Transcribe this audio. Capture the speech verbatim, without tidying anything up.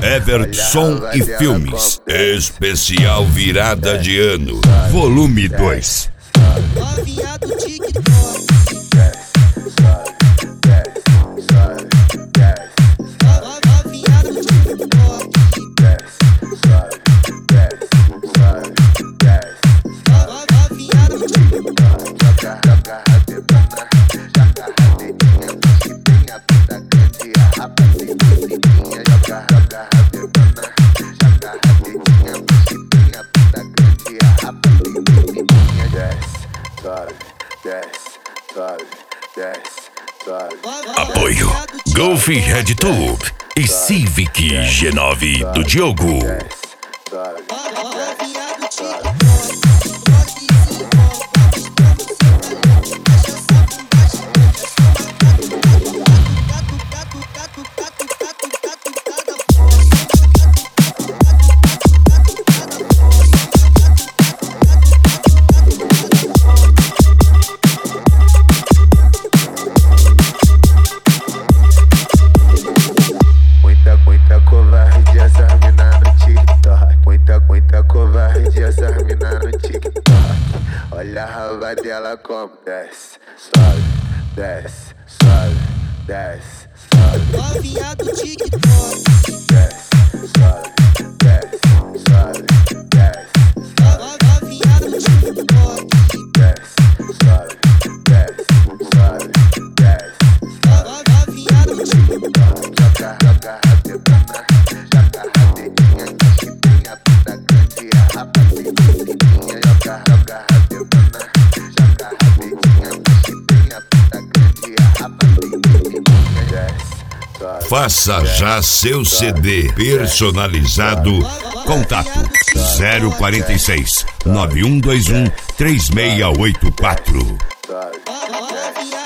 Everton e Filmes. Especial Virada de Ano, volume dois. Novinha do TikTok. Novinha do TikTok. Novinha do TikTok. Joga a debana, joga a dedinha, puxa bem a bunda grande, a rapaziadinha. Joga, joga a debana, joga a dedinha, puxa bem a bunda grande, a rapaziadinha. Desce, sobe, desce, sobe, desce, sobe. Apoio Golf Red Tube e Civic G nove do Diogo. Novinha do TikTok. Muita covarde essa mina no TikTok. Muita, muita covarde essa mina no TikTok. Olha a raba dela como desce, sobe, desce, sobe, desce, sobe. Novinha do TikTok. Desce, sobe, desce, sobe, desce, sobe. Novinha do TikTok. Desce, sobe, desce, sobe, desce, sobe. Novinha do TikTok. Joga, joga a debana, joga a dedinha, puxa bem a bunda grande, a rapaziadinha. Joga, joga a debana, joga a dedinha, puxa bem a bunda grande, a rapaziadinha. Desce, sobe. Faça já seu C D personalizado. Contato zero quarenta e seis, nove um dois um, três seis oito quatro. Sobe, Novinha